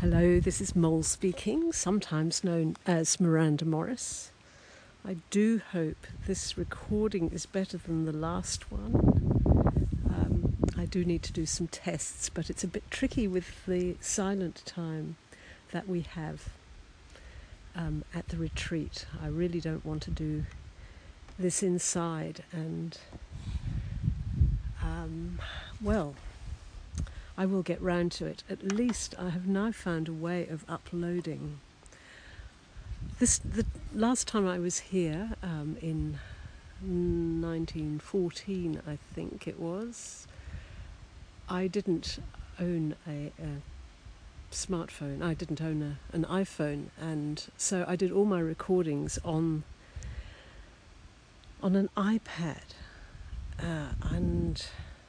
Hello, this is Mole speaking, sometimes known as Miranda Morris. I do hope this recording is better than the last one. I do need to do some tests, but it's a bit tricky with the silent time that we have at the retreat. I really don't want to do this inside, and I will get round to it. At least I have now found a way of uploading. The last time I was here, in 1914, I think it was, I didn't own a smartphone. I didn't own an iPhone, and so I did all my recordings on an iPad, and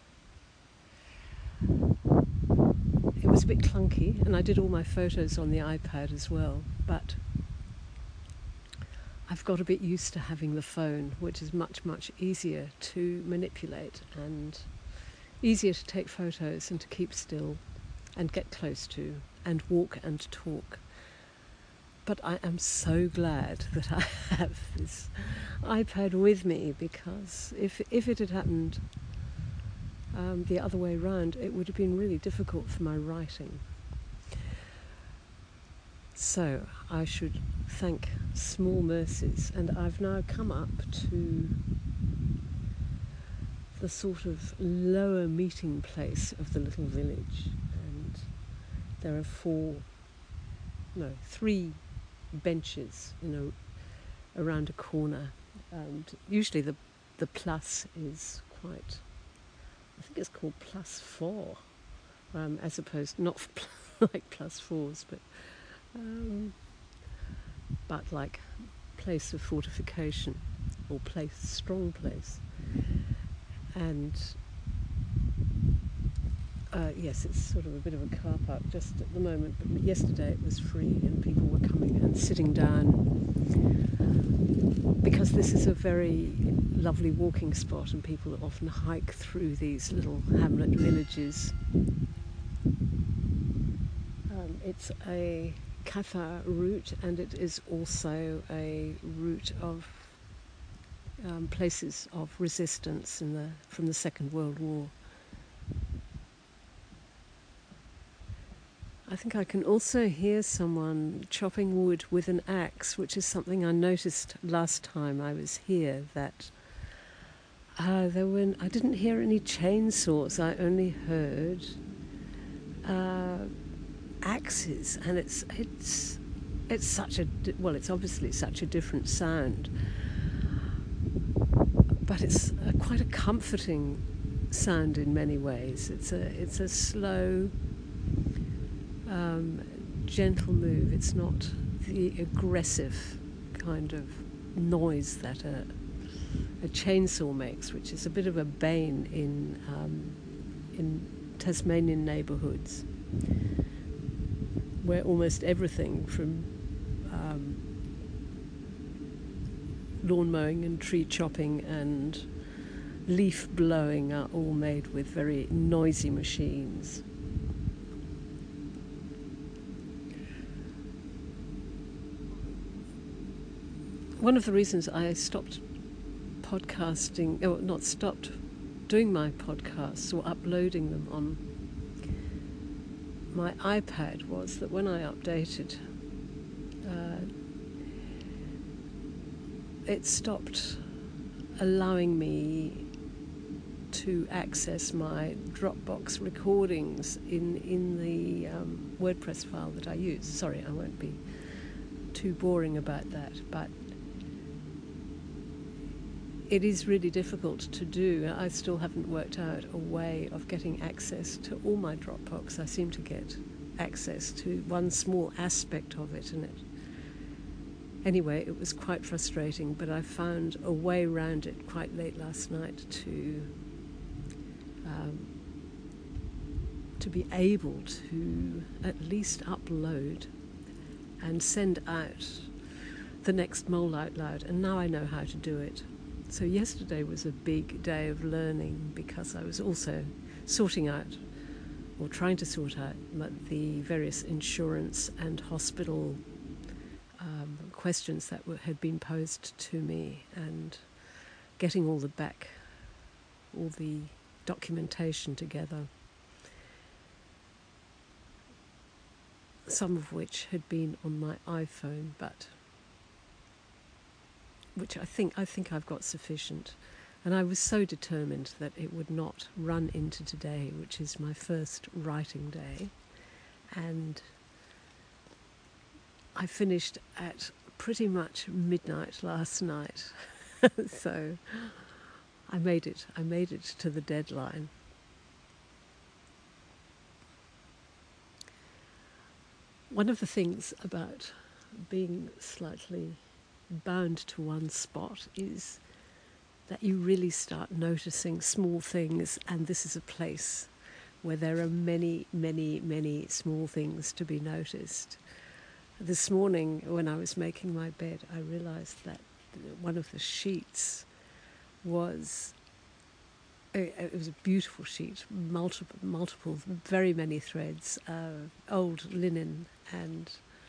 it was a bit clunky, and I did all my photos on the iPad as well, but I've got a bit used to having the phone, which is much, much easier to manipulate and easier to take photos and to keep still and get close to and walk and talk. But I am so glad that I have this iPad with me, because if it had happened the other way around, it would have been really difficult for my writing. So I should thank small mercies, and I've now come up to the sort of lower meeting place of the little village, and there are three benches, around a corner, and usually the plus is quite, I think it's called plus 4, as opposed, not like plus 4s, but like place of fortification, or strong place. And yes, it's sort of a bit of a car park just at the moment, but yesterday it was free and people were coming and sitting down, because this is a very lovely walking spot and people often hike through these little hamlet villages. It's a Cathar route, and it is also a route of places of resistance from the Second World War. I think I can also hear someone chopping wood with an axe, which is something I noticed last time I was here, that I didn't hear any chainsaws. I only heard axes, and it's such it's obviously such a different sound, but it's quite a comforting sound in many ways. It's a slow, gentle move. It's not the aggressive kind of noise that a chainsaw makes, which is a bit of a bane in Tasmanian neighbourhoods, where almost everything from lawn mowing and tree chopping and leaf blowing are all made with very noisy machines. One of the reasons I stopped podcasting, or not stopped doing my podcasts or uploading them on my iPad, was that when I updated, it stopped allowing me to access my Dropbox recordings in the WordPress file that I use. Sorry, I won't be too boring about that, but it is really difficult to do. I still haven't worked out a way of getting access to all my Dropbox. I seem to get access to one small aspect of it, and anyway, it was quite frustrating, but I found a way around it quite late last night to be able to at least upload and send out the next Mole Out Loud, and now I know how to do it. So yesterday was a big day of learning, because I was also sorting out or trying to sort out the various insurance and hospital questions that had been posed to me, and getting all the documentation together, some of which had been on my iPhone, but which I think I've got sufficient. And I was so determined that it would not run into today, which is my first writing day. And I finished at pretty much midnight last night. So I made it to the deadline. One of the things about being slightly bound to one spot is that you really start noticing small things, and this is a place where there are many, many, many small things to be noticed. This morning, when I was making my bed, I realized that one of the sheets was it was a beautiful sheet, multiple, very many threads, old linen and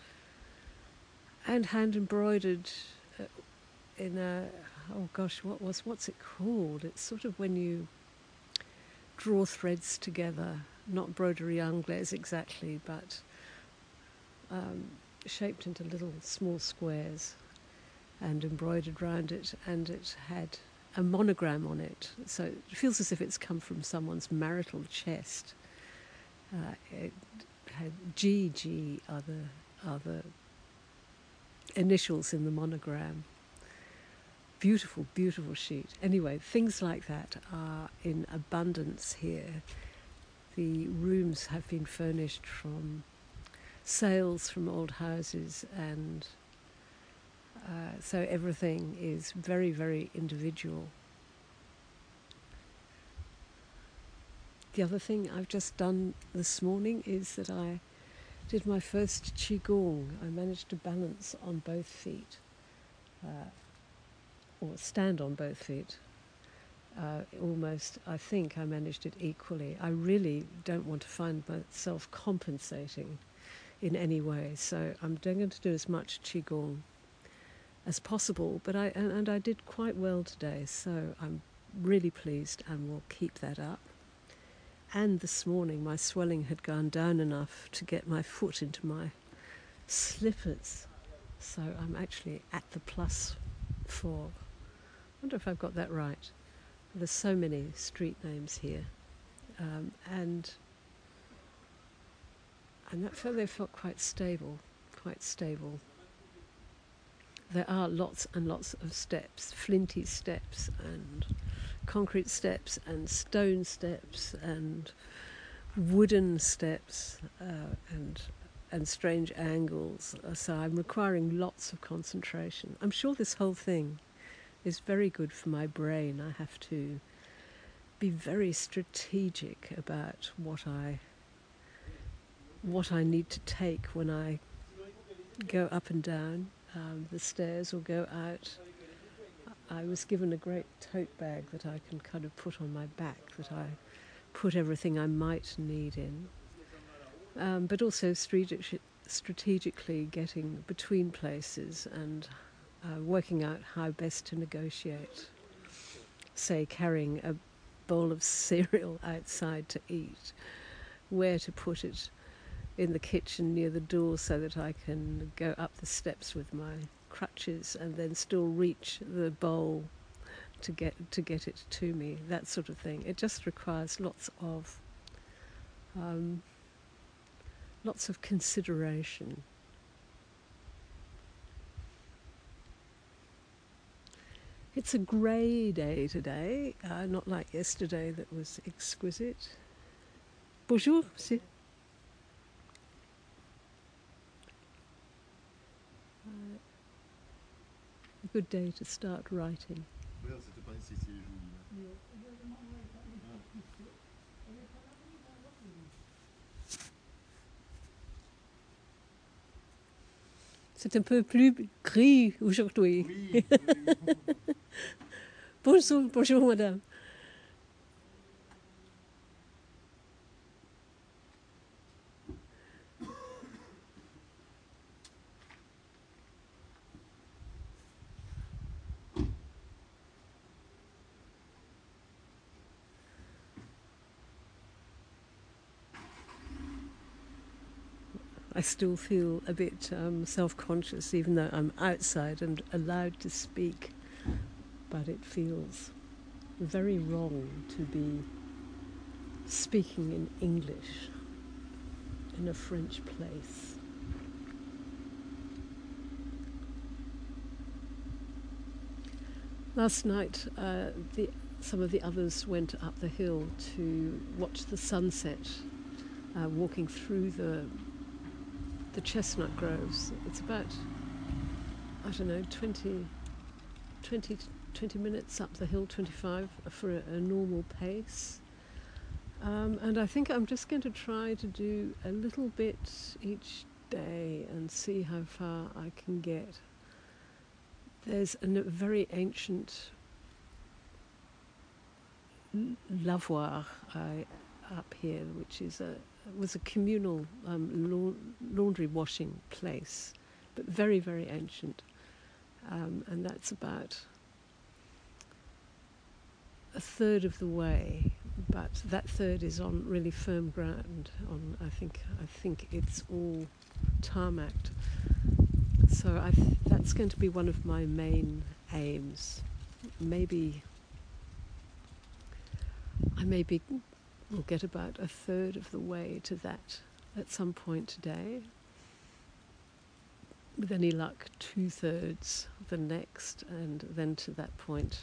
hand embroidered in a, oh gosh, what's it called? It's sort of when you draw threads together, not broderie anglaise exactly, but shaped into little small squares and embroidered round it, and it had a monogram on it, so it feels as if it's come from someone's marital chest. It had GG are the initials in the monogram. Beautiful, beautiful sheet. Anyway, things like that are in abundance here. The rooms have been furnished from sales from old houses, and so everything is very, very individual. The other thing I've just done this morning is that I did my first Qigong. I managed to balance on both feet, or stand on both feet. Almost, I think I managed it equally. I really don't want to find myself compensating in any way, so I'm going to do as much Qigong as possible, but I did quite well today, so I'm really pleased and will keep that up. And this morning my swelling had gone down enough to get my foot into my slippers, so I'm actually at the +4. I wonder if I've got that right. There's so many street names here, and they felt quite stable. There are lots and lots of steps, flinty steps and concrete steps and stone steps and wooden steps and strange angles. So I'm requiring lots of concentration. I'm sure this whole thing is very good for my brain. I have to be very strategic about what I need to take when I go up and down the stairs or go out. I was given a great tote bag that I can kind of put on my back, that I put everything I might need in, but also strategically getting between places and working out how best to negotiate, say carrying a bowl of cereal outside to eat, where to put it in the kitchen near the door so that I can go up the steps with my crutches and then still reach the bowl to get it to me, that sort of thing. It just requires lots of consideration. It's a grey day today, not like yesterday that was exquisite. Bonjour, monsieur. A good day to start writing. C'est un peu plus gris aujourd'hui. Oui. Bonjour madame. I still feel a bit self-conscious, even though I'm outside and allowed to speak. But it feels very wrong to be speaking in English in a French place. Last night, some of the others went up the hill to watch the sunset, walking through the chestnut groves. It's about, 20 minutes up the hill, 25 for a normal pace. And I think I'm just going to try to do a little bit each day and see how far I can get. There's a very ancient lavoir up here, which was a communal laundry washing place, but very, very ancient. And that's about a third of the way, but that third is on really firm ground. I think it's all tarmacked. So that's going to be one of my main aims. Maybe will get about a third of the way to that at some point today. With any luck, 2/3 the next, and then to that point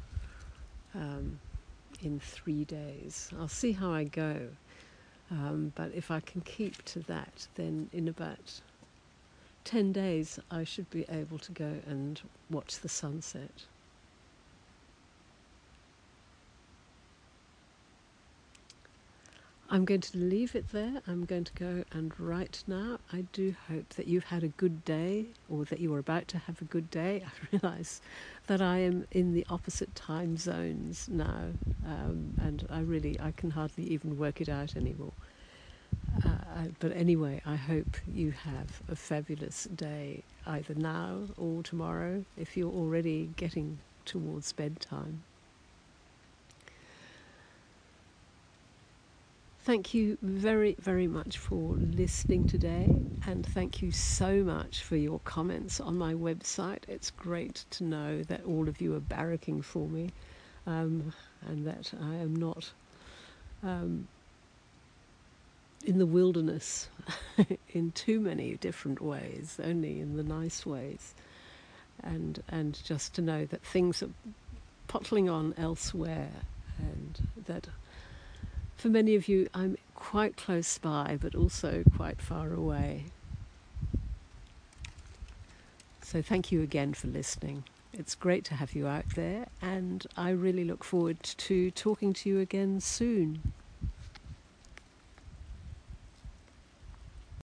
in 3 days. I'll see how I go. But if I can keep to that, then in about 10 days I should be able to go and watch the sunset. I'm going to leave it there. I'm going to go and write now. I do hope that you've had a good day, or that you are about to have a good day. I realise that I am in the opposite time zones now, and I can hardly even work it out anymore. But anyway, I hope you have a fabulous day, either now or tomorrow, if you're already getting towards bedtime. Thank you very, very much for listening today, and thank you so much for your comments on my website. It's great to know that all of you are barracking for me, and that I am not in the wilderness in too many different ways, only in the nice ways, and just to know that things are pottling on elsewhere, and that for many of you I'm quite close by but also quite far away. So thank you again for listening. It's great to have you out there, and I really look forward to talking to you again soon.